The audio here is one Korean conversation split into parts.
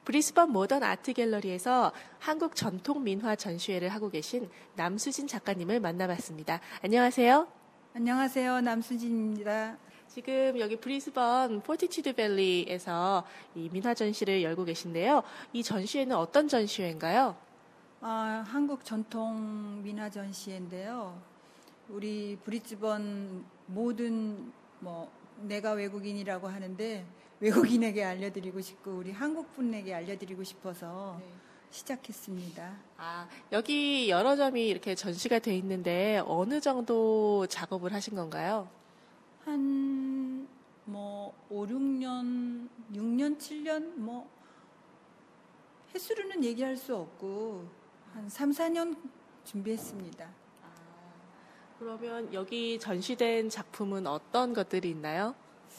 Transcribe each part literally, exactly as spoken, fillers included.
브리스번 모던 아트 갤러리에서 한국 전통 민화 전시회를 하고 계신 남수진 작가님을 만나봤습니다. 안녕하세요. 안녕하세요. 남수진입니다. 지금 여기 브리스번 포티튜드 밸리에서 이 민화 전시를 열고 계신데요. 이 전시회는 어떤 전시회인가요? 아, 한국 전통 민화 전시회인데요. 우리 브리스번 모든 뭐 내가 외국인이라고 하는데 외국인에게 알려드리고 싶고 우리 한국 분에게 알려드리고 싶어서 네. 시작했습니다. 아, 여기 여러 점이 이렇게 전시가 돼 있는데 어느 정도 작업을 하신 건가요? 한 뭐 오, 육 년, 육 년, 칠 년 뭐 횟수로는 얘기할 수 없고 한 삼, 사 년 준비했습니다. 아, 그러면 여기 전시된 작품은 어떤 것들이 있나요?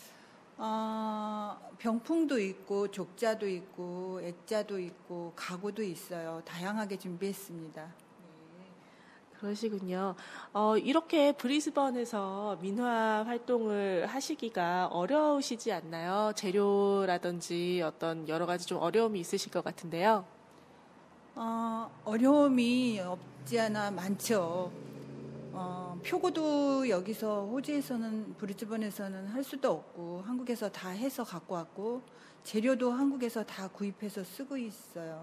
어, 병풍도 있고 족자도 있고 액자도 있고 가구도 있어요. 다양하게 준비했습니다. 네, 그러시군요. 어, 이렇게 브리스번에서 민화 활동을 하시기가 어려우시지 않나요? 재료라든지 어떤 여러 가지 좀 어려움이 있으실 것 같은데요. 어, 어려움이 없지 않아 많죠. 어, 표고도 여기서 호주에서는 브리즈번에서는 할 수도 없고 한국에서 다 해서 갖고 왔고 재료도 한국에서 다 구입해서 쓰고 있어요.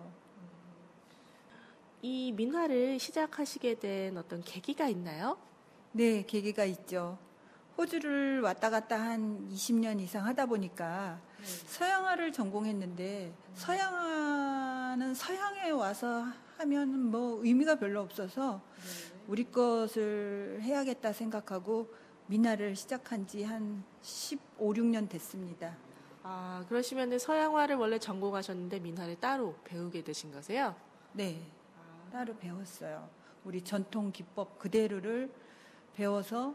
이 민화를 시작하시게 된 어떤 계기가 있나요? 네, 계기가 있죠. 호주를 왔다 갔다 한 이십 년 이상 하다 보니까 네. 서양화를 전공했는데 음. 서양화는 서양에 와서 하면 뭐 의미가 별로 없어서 네. 우리 것을 해야겠다 생각하고 민화를 시작한 지 한 십오, 육 년 됐습니다. 아, 그러시면 서양화를 원래 전공하셨는데 민화를 따로 배우게 되신 거세요? 네, 아. 따로 배웠어요. 우리 전통 기법 그대로를 배워서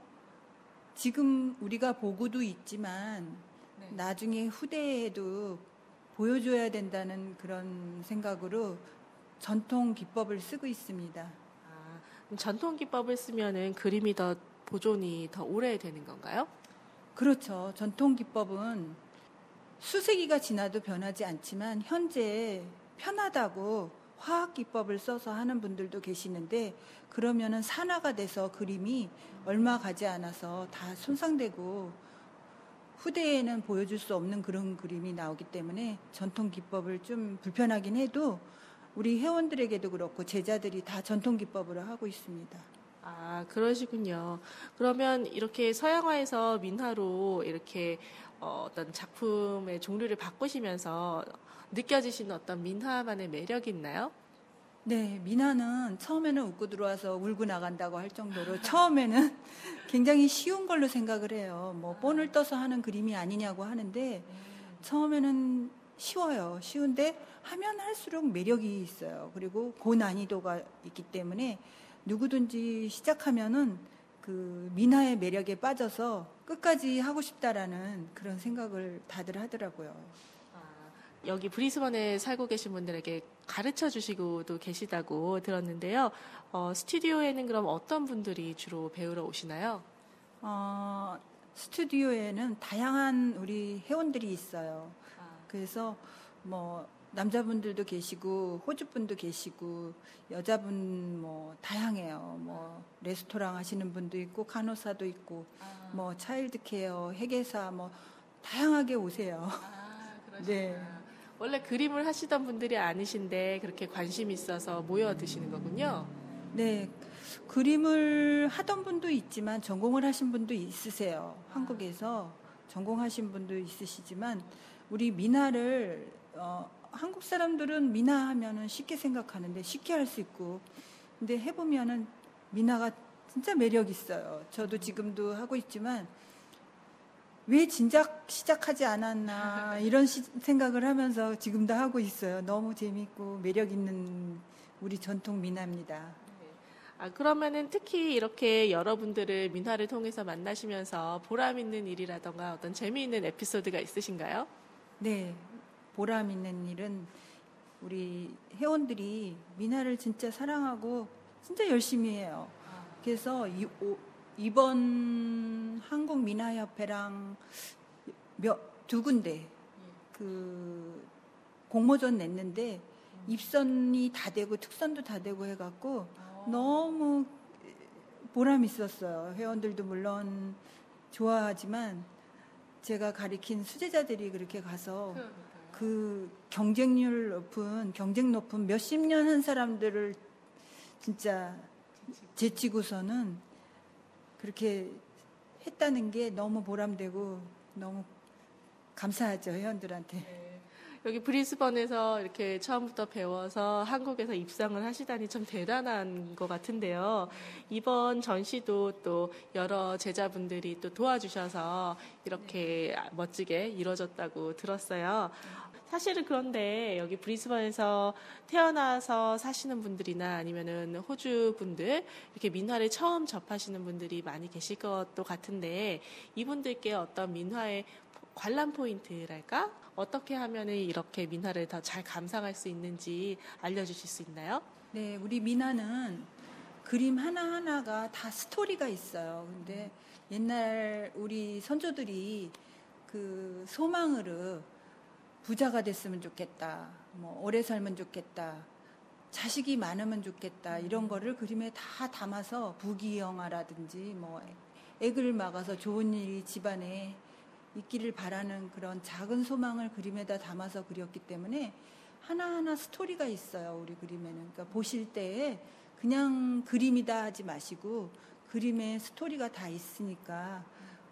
지금 우리가 보고도 있지만 네. 나중에 후대에도 보여줘야 된다는 그런 생각으로 전통 기법을 쓰고 있습니다. 전통 기법을 쓰면은 그림이 더 보존이 더 오래 되는 건가요? 그렇죠. 전통 기법은 수세기가 지나도 변하지 않지만 현재 편하다고 화학 기법을 써서 하는 분들도 계시는데 그러면은 산화가 돼서 그림이 얼마 가지 않아서 다 손상되고 후대에는 보여줄 수 없는 그런 그림이 나오기 때문에 전통 기법을 좀 불편하긴 해도 우리 회원들에게도 그렇고 제자들이 다 전통 기법으로 하고 있습니다. 아, 그러시군요. 그러면 이렇게 서양화에서 민화로 이렇게 어, 어떤 작품의 종류를 바꾸시면서 느껴지시는 어떤 민화만의 매력이 있나요? 네, 민화는 처음에는 웃고 들어와서 울고 나간다고 할 정도로 처음에는 굉장히 쉬운 걸로 생각을 해요. 뭐 본을 떠서 하는 그림이 아니냐고 하는데 처음에는 쉬워요. 쉬운데 하면 할수록 매력이 있어요. 그리고 고난이도가 있기 때문에 누구든지 시작하면은 그 민화의 매력에 빠져서 끝까지 하고 싶다라는 그런 생각을 다들 하더라고요. 아, 여기 브리스번에 살고 계신 분들에게 가르쳐 주시고도 계시다고 들었는데요. 어, 스튜디오에는 그럼 어떤 분들이 주로 배우러 오시나요? 어, 스튜디오에는 다양한 우리 회원들이 있어요. 그래서 뭐 남자분들도 계시고 호주분도 계시고 여자분 뭐 다양해요. 뭐 레스토랑 하시는 분도 있고 간호사도 있고 아. 뭐 차일드케어, 회계사 뭐 다양하게 오세요. 아, 그러시구나. 네. 원래 그림을 하시던 분들이 아니신데 그렇게 관심이 있어서 모여드시는 거군요. 네. 그림을 하던 분도 있지만 전공을 하신 분도 있으세요. 아. 한국에서 전공하신 분도 있으시지만 우리 민화를 어, 한국 사람들은 민화 하면은 쉽게 생각하는데 쉽게 할 수 있고 근데 해보면은 민화가 진짜 매력 있어요. 저도 지금도 하고 있지만 왜 진작 시작하지 않았나 이런 시, 생각을 하면서 지금도 하고 있어요. 너무 재밌고 매력 있는 우리 전통 민화입니다. 아, 그러면은 특히 이렇게 여러분들을 민화를 통해서 만나시면서 보람 있는 일이라던가 어떤 재미있는 에피소드가 있으신가요? 네, 보람 있는 일은 우리 회원들이 민화를 진짜 사랑하고 진짜 열심히 해요. 그래서 이, 오, 이번 한국민화협회랑 몇, 두 군데 그 공모전 냈는데 입선이 다 되고 특선도 다 되고 해갖고 너무 보람 있었어요. 회원들도 물론 좋아하지만 제가 가리킨 수제자들이 그렇게 가서 그 경쟁률 높은 경쟁 높은 몇십 년 한 사람들을 진짜 제치고서는 그렇게 했다는 게 너무 보람되고 너무 감사하죠, 회원들한테. 네. 여기 브리스번에서 이렇게 처음부터 배워서 한국에서 입상을 하시다니 참 대단한 것 같은데요. 이번 전시도 또 여러 제자분들이 또 도와주셔서 이렇게 네. 멋지게 이루어졌다고 들었어요. 사실은 그런데 여기 브리스번에서 태어나서 사시는 분들이나 아니면은 호주 분들 이렇게 민화를 처음 접하시는 분들이 많이 계실 것도 같은데 이분들께 어떤 민화의 관람 포인트랄까? 어떻게 하면은 이렇게 민화를 더 잘 감상할 수 있는지 알려주실 수 있나요? 네, 우리 민화는 그림 하나하나가 다 스토리가 있어요. 근데 옛날 우리 선조들이 그 소망으로 부자가 됐으면 좋겠다. 뭐 오래 살면 좋겠다. 자식이 많으면 좋겠다. 이런 거를 그림에 다 담아서 부귀영화라든지 뭐 액을 막아서 좋은 일이 집안에 있기를 바라는 그런 작은 소망을 그림에다 담아서 그렸기 때문에 하나하나 스토리가 있어요. 우리 그림에는. 그러니까 보실 때 그냥 그림이다 하지 마시고 그림에 스토리가 다 있으니까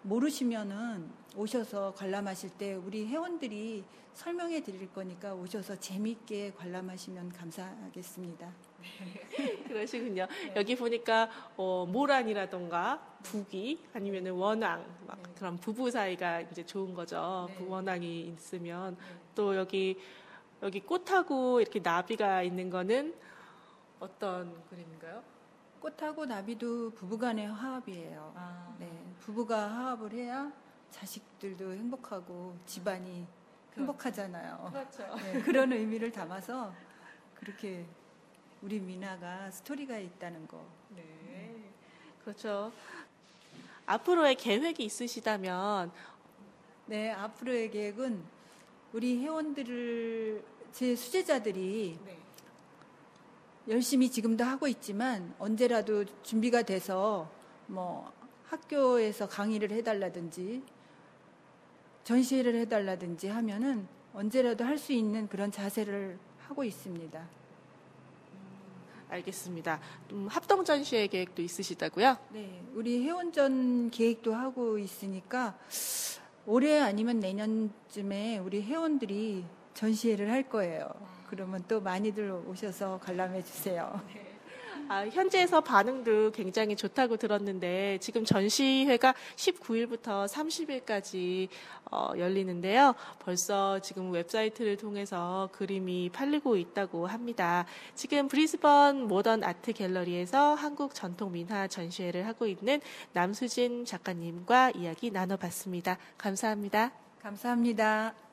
모르시면은 오셔서 관람하실 때 우리 회원들이 설명해 드릴 거니까 오셔서 재미있게 관람하시면 감사하겠습니다. 네, 그러시군요. 네. 여기 보니까 어, 모란이라던가 부귀 아니면은 원앙 막 네. 그런 부부 사이가 이제 좋은 거죠. 네. 원앙이 있으면 네. 또 여기 여기 꽃하고 이렇게 나비가 있는 거는 어떤 그림인가요? 꽃하고 나비도 부부간의 화합이에요. 아. 네, 부부가 화합을 해야 자식들도 행복하고 집안이 행복하잖아요. 그렇죠. 네, 그런 의미를 담아서 그렇게 우리 민화가 스토리가 있다는 거. 네, 네. 그렇죠. 앞으로의 계획이 있으시다면? 네, 앞으로의 계획은 우리 회원들을 제 수제자들이 네. 열심히 지금도 하고 있지만 언제라도 준비가 돼서 뭐 학교에서 강의를 해달라든지 전시회를 해달라든지 하면은 언제라도 할 수 있는 그런 자세를 하고 있습니다. 음, 알겠습니다. 음, 합동 전시회 계획도 있으시다고요? 네, 우리 회원전 계획도 하고 있으니까 올해 아니면 내년쯤에 우리 회원들이 전시회를 할 거예요. 그러면 또 많이들 오셔서 관람해 주세요. 네. 아, 현지에서 반응도 굉장히 좋다고 들었는데 지금 전시회가 십구 일부터 삼십 일까지 어, 열리는데요. 벌써 지금 웹사이트를 통해서 그림이 팔리고 있다고 합니다. 지금 브리스번 모던 아트 갤러리에서 한국 전통 민화 전시회를 하고 있는 남수진 작가님과 이야기 나눠봤습니다. 감사합니다. 감사합니다.